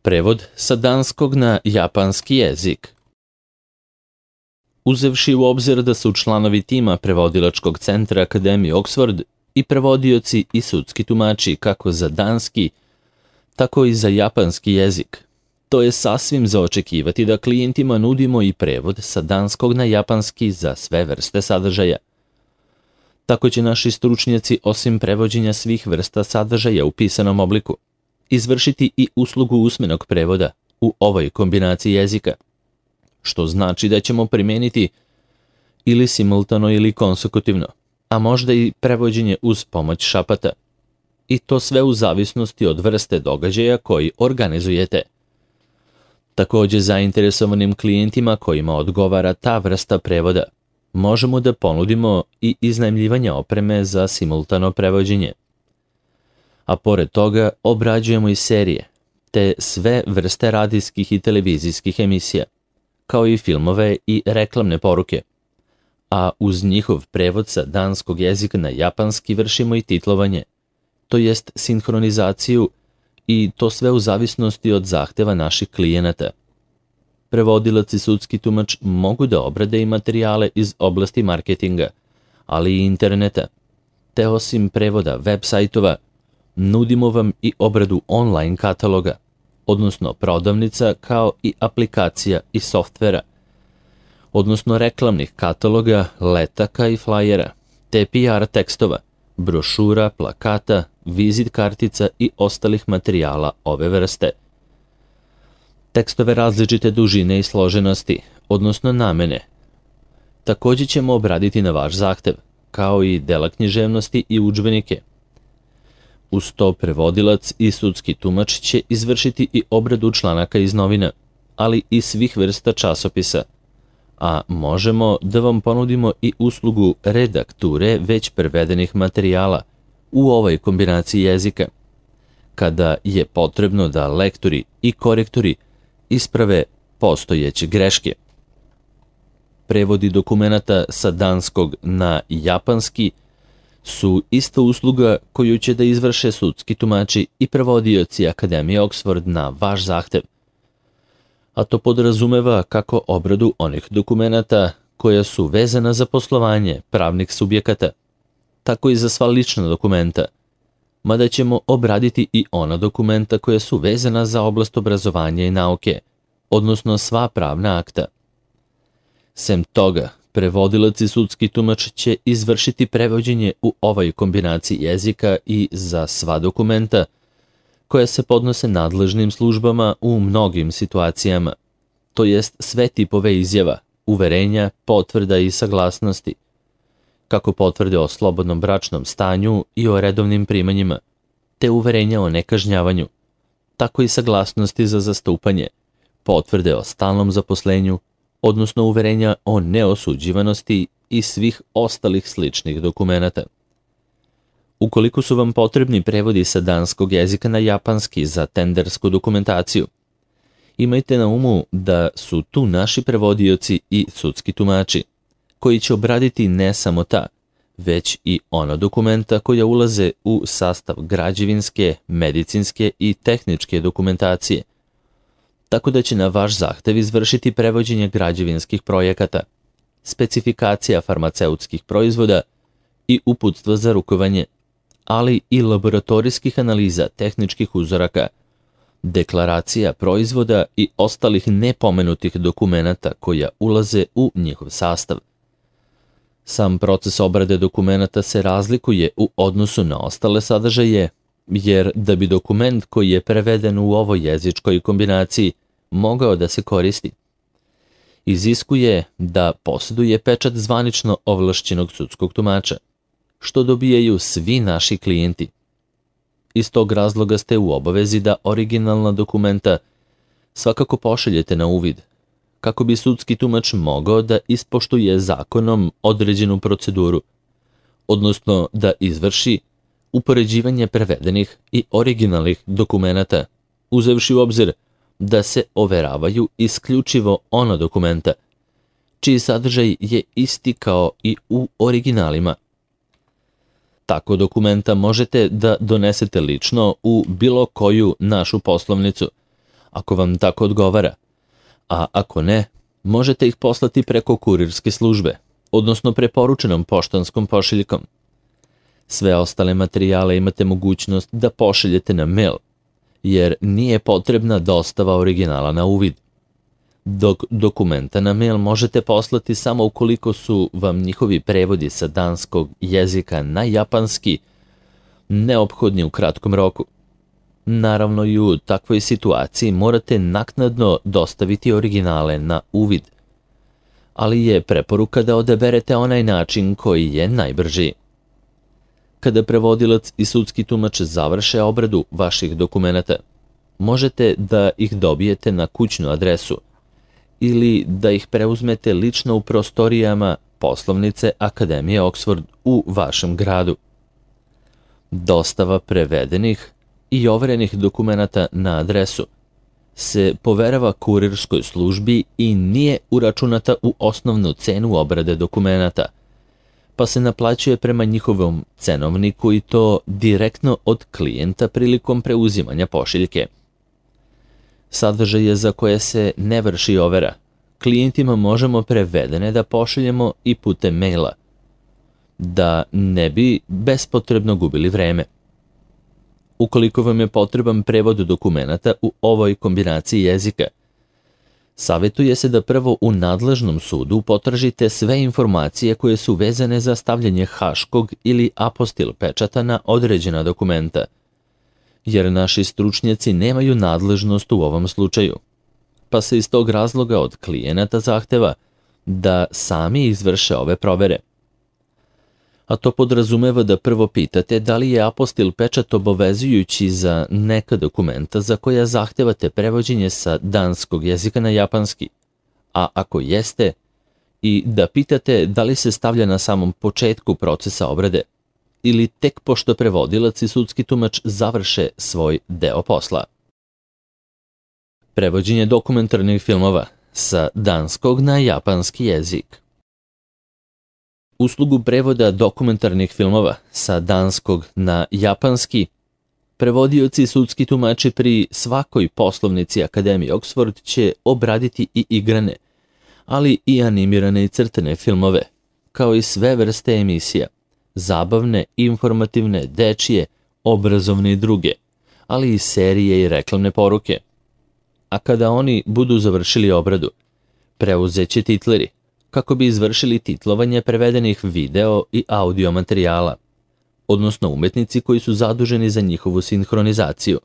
Prevod sa danskog na japanski jezik. Uzevši u obzir da su članovi tima prevodilačkog centra Akademije Oxford i prevodioci i sudski tumači kako za danski, tako i za japanski jezik, to je sasvim za očekivati da klijentima nudimo i prevod sa danskog na japanski za sve vrste sadržaja. Tako će naši stručnjaci, osim prevođenja svih vrsta sadržaja u pisanom obliku, izvršiti i uslugu usmenog prevoda u ovoj kombinaciji jezika, što znači da ćemo primeniti ili simultano ili konsekutivno, a možda i prevođenje uz pomoć šapata. I to sve u zavisnosti od vrste događaja koji organizujete. Također zainteresovanim klijentima kojima odgovara ta vrsta prevoda, možemo da ponudimo i iznajmljivanje opreme za simultano prevođenje. A pored toga obrađujemo i serije, te sve vrste radijskih i televizijskih emisija, kao i filmove i reklamne poruke. A uz njihov prevod sa danskog jezika na japanski vršimo i titlovanje, to jest sinhronizaciju, i to sve u zavisnosti od zahteva naših klijenata. Prevodilac i sudski tumač mogu da obrade i materijale iz oblasti marketinga, ali i interneta, te osim prevoda web sajtova, nudimo vam i obradu online kataloga, odnosno prodavnica kao i aplikacija i softvera, odnosno reklamnih kataloga, letaka i flajera, te PR tekstova, brošura, plakata, vizit kartica i ostalih materijala ove vrste. Tekstove različite dužine i složenosti, odnosno namene, također ćemo obraditi na vaš zahtev, kao i dela književnosti i udžbenike. Uz to prevodilac i sudski tumač će izvršiti i obradu članaka iz novina, ali i svih vrsta časopisa, a možemo da vam ponudimo i uslugu redakture već prevedenih materijala u ovoj kombinaciji jezika, kada je potrebno da lektori i korektori isprave postojeće greške. Prevodi dokumenata sa danskog na japanski su ista usluga koju će da izvrše sudski tumači i prevodioci Akademije Oxford na vaš zahtev. A to podrazumeva kako obradu onih dokumenata koja su vezana za poslovanje pravnih subjekata, tako i za sva lična dokumenta, mada ćemo obraditi i ona dokumenta koja su vezana za oblast obrazovanja i nauke, odnosno sva pravna akta. Sem toga, prevodilac i sudski tumač će izvršiti prevođenje u ovoj kombinaciji jezika i za sva dokumenta koja se podnose nadležnim službama u mnogim situacijama, to jest sve tipove izjava, uverenja, potvrda i saglasnosti, kako potvrde o slobodnom bračnom stanju i o redovnim primanjima, te uverenja o nekažnjavanju, tako i saglasnosti za zastupanje, potvrde o stalnom zaposlenju, odnosno uverenja o neosuđivanosti i svih ostalih sličnih dokumenata. Ukoliko su vam potrebni prevodi sa danskog jezika na japanski za tendersku dokumentaciju, imajte na umu da su tu naši prevodioci i sudski tumači, koji će obraditi ne samo ta, već i ona dokumenta koja ulaze u sastav građevinske, medicinske i tehničke dokumentacije, tako da će na vaš zahtev izvršiti prevođenje građevinskih projekata, specifikacija farmaceutskih proizvoda i uputstva za rukovanje, ali i laboratorijskih analiza tehničkih uzoraka, deklaracija proizvoda i ostalih nepomenutih dokumenata koja ulaze u njihov sastav. Sam proces obrade dokumenata se razlikuje u odnosu na ostale sadržaje, jer da bi dokument koji je preveden u ovoj jezičkoj kombinaciji mogao da se koristi, iziskuje da posjeduje pečat zvanično ovlašćenog sudskog tumača, što dobijaju svi naši klijenti. Iz tog razloga ste u obavezi da originalna dokumenta svakako pošaljete na uvid, kako bi sudski tumač mogao da ispoštuje zakonom određenu proceduru, odnosno da izvrši upoređivanje prevedenih i originalnih dokumenata, uzevši u obzir da se overavaju isključivo ona dokumenta, čiji sadržaj je isti kao i u originalima. Tako dokumenta možete da donesete lično u bilo koju našu poslovnicu, ako vam tako odgovara, a ako ne, možete ih poslati preko kurirske službe, odnosno preporučenom poštanskom pošiljkom. Sve ostale materijale imate mogućnost da pošaljete na mail, jer nije potrebna dostava originala na uvid. Dok dokumenta na mail možete poslati samo ukoliko su vam njihovi prevodi sa danskog jezika na japanski neophodni u kratkom roku. Naravno i u takvoj situaciji morate naknadno dostaviti originale na uvid, ali je preporuka da odaberete onaj način koji je najbrži. Kada prevodilac i sudski tumač završe obradu vaših dokumenata, možete da ih dobijete na kućnu adresu ili da ih preuzmete lično u prostorijama poslovnice Akademije Oxford u vašem gradu. Dostava prevedenih i overenih dokumenata na adresu se poverava kurirskoj službi i nije uračunata u osnovnu cenu obrade dokumenata, pa se naplaćuje prema njihovom cenovniku i to direktno od klijenta prilikom preuzimanja pošiljke. Sadržaje za koje se ne vrši overa, klijentima možemo prevedene da pošaljemo i putem maila, da ne bi bespotrebno gubili vreme. Ukoliko vam je potreban prevod dokumenata u ovoj kombinaciji jezika, savjetuje se da prvo u nadležnom sudu potražite sve informacije koje su vezane za stavljanje haškog ili apostil pečata na određena dokumenta, jer naši stručnjaci nemaju nadležnost u ovom slučaju, pa se iz tog razloga od klijenata zahteva da sami izvrše ove provere. A to podrazumeva da prvo pitate da li je apostil pečat obavezujući za neka dokumenta za koja zahtevate prevođenje sa danskog jezika na japanski, a ako jeste, i da pitate da li se stavlja na samom početku procesa obrade ili tek pošto prevodilac i sudski tumač završe svoj deo posla. Prevođenje dokumentarnih filmova sa danskog na japanski jezik. Uslugu prevoda dokumentarnih filmova sa danskog na japanski prevodioci i sudski tumači pri svakoj poslovnici Akademije Oxford će obraditi i igrane, ali i animirane i crtane filmove, kao i sve vrste emisija, zabavne, informativne, dečije, obrazovne i druge, ali i serije i reklamne poruke. A kada oni budu završili obradu, preuzeće titleri, kako bi izvršili titlovanje prevedenih video i audio materijala, odnosno umetnici koji su zaduženi za njihovu sinhronizaciju.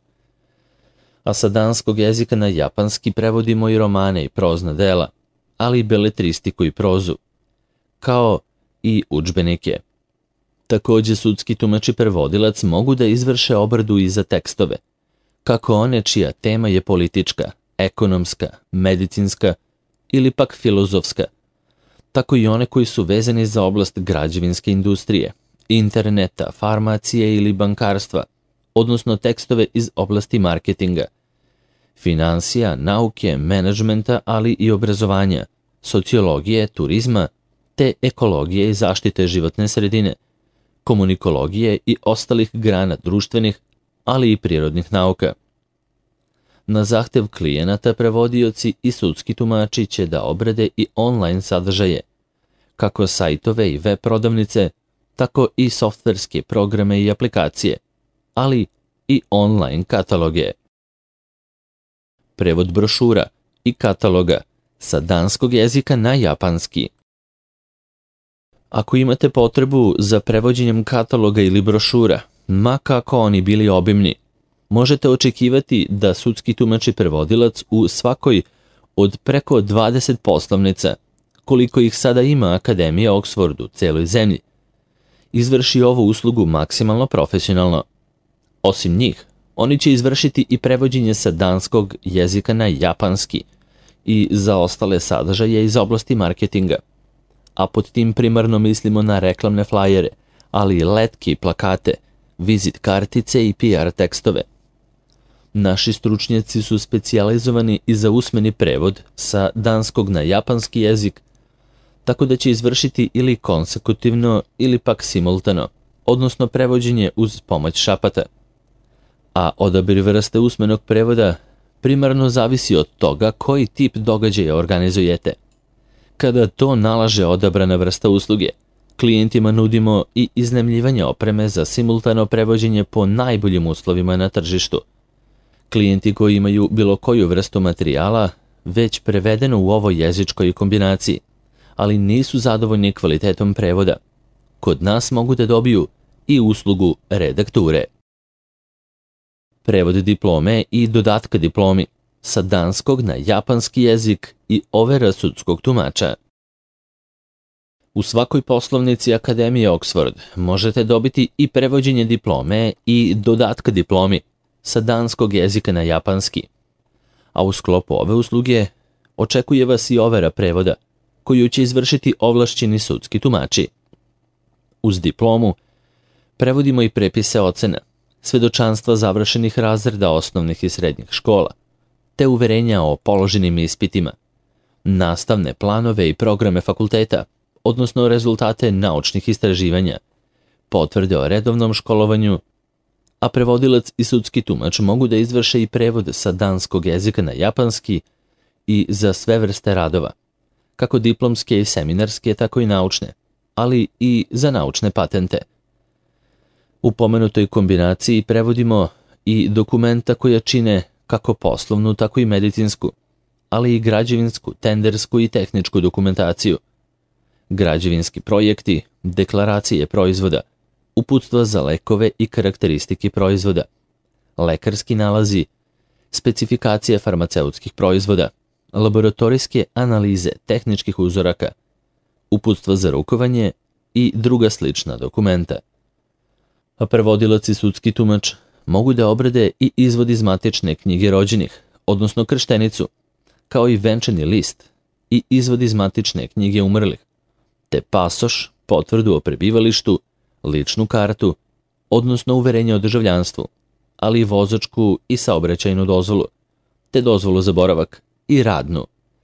A sa danskog jezika na japanski prevodimo i romane i prozna dela, ali i beletristiku i prozu, kao i udžbenike. Takođe, sudski tumač i prevodilac mogu da izvrše obradu i za tekstove, kako one čija tema je politička, ekonomska, medicinska ili pak filozofska, tako i one koji su vezani za oblast građevinske industrije, interneta, farmacije ili bankarstva, odnosno tekstove iz oblasti marketinga, finansija, nauke, menadžmenta, ali i obrazovanja, sociologije, turizma, te ekologije i zaštite životne sredine, komunikologije i ostalih grana društvenih, ali i prirodnih nauka. Na zahtev klijenata prevodioci i sudski tumači će da obrade i online sadržaje, kako sajtove i web prodavnice, tako i softverske programe i aplikacije, ali i online kataloge. Prevod brošura i kataloga sa danskog jezika na japanski. Ako imate potrebu za prevođenjem kataloga ili brošura, ma kako oni bili obimni, možete očekivati da sudski tumač i prevodilac u svakoj od preko 20 poslovnica, koliko ih sada ima Akademija Oxford u celoj zemlji, izvrši ovu uslugu maksimalno profesionalno. Osim njih, oni će izvršiti i prevođenje sa danskog jezika na japanski i za ostale sadržaje iz oblasti marketinga, a pod tim primarno mislimo na reklamne flajere, ali i letke i plakate, vizit kartice i PR tekstove. Naši stručnjaci su specijalizovani i za usmeni prevod sa danskog na japanski jezik, tako da će izvršiti ili konsekutivno ili pak simultano, odnosno prevođenje uz pomoć šapata. A odabir vrste usmenog prevoda primarno zavisi od toga koji tip događaja organizujete. Kada to nalaže odabrana vrsta usluge, klijentima nudimo i iznajmljivanje opreme za simultano prevođenje po najboljim uslovima na tržištu. Klijenti koji imaju bilo koju vrstu materijala već prevedeno u ovoj jezičkoj kombinaciji, ali nisu zadovoljni kvalitetom prevoda, kod nas mogu da dobiju i uslugu redakture. Prevod diplome i dodatka diplomi sa danskog na japanski jezik i overa sudskog tumača. U svakoj poslovnici Akademije Oxford možete dobiti i prevođenje diplome i dodatka diplomi sa danskog jezika na japanski. A u sklopu ove usluge očekuje vas i overa prevoda, koju će izvršiti ovlašćeni sudski tumači. Uz diplomu prevodimo i prepise ocena, svedočanstva završenih razreda osnovnih i srednjih škola, te uverenja o položenim ispitima, nastavne planove i programe fakulteta, odnosno rezultate naučnih istraživanja, potvrde o redovnom školovanju, a prevodilac i sudski tumač mogu da izvrše i prevod sa danskog jezika na japanski i za sve vrste radova, kako diplomske i seminarske, tako i naučne, ali i za naučne patente. U pomenutoj kombinaciji prevodimo i dokumenta koja čine kako poslovnu, tako i medicinsku, ali i građevinsku, tendersku i tehničku dokumentaciju, građevinski projekti, deklaracije proizvoda, uputstva za lekove i karakteristike proizvoda, lekarski nalazi, specifikacije farmaceutskih proizvoda, laboratorijske analize tehničkih uzoraka, uputstva za rukovanje i druga slična dokumenta. A prevodilac i sudski tumač mogu da obrade i izvod iz matične knjige rođenih, odnosno krštenicu, kao i venčani list i izvod iz matične knjige umrlih, te pasoš, potvrdu o prebivalištu, ličnu kartu, odnosno uverenje o državljanstvu, ali i vozačku i saobraćajnu dozvolu, te dozvolu za boravak i radnu.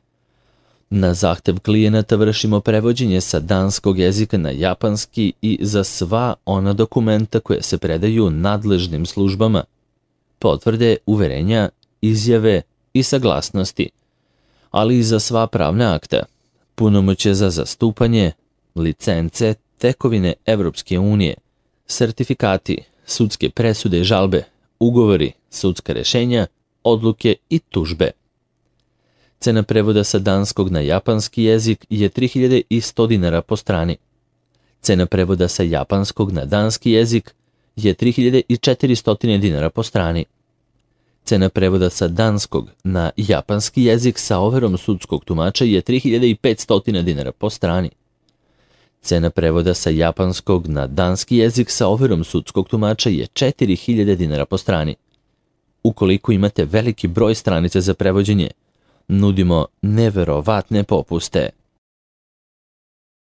Na zahtev klijenata vršimo prevođenje sa danskog jezika na japanski i za sva ona dokumenta koje se predaju nadležnim službama, potvrde, uverenja, izjave i saglasnosti, ali i za sva pravna akta, punomoćje za zastupanje, licence, tekovine Evropske unije, sertifikati, sudske presude i žalbe, ugovori, sudska rešenja, odluke i tužbe. Cena prevoda sa danskog na japanski jezik je 3100 dinara po strani. Cena prevoda sa japanskog na danski jezik je 3400 dinara po strani. Cena prevoda sa danskog na japanski jezik sa overom sudskog tumača je 3500 dinara po strani. Cena prevoda sa japanskog na danski jezik sa overom sudskog tumača je 4000 dinara po strani. Ukoliko imate veliki broj stranica za prevođenje, nudimo neverovatne popuste.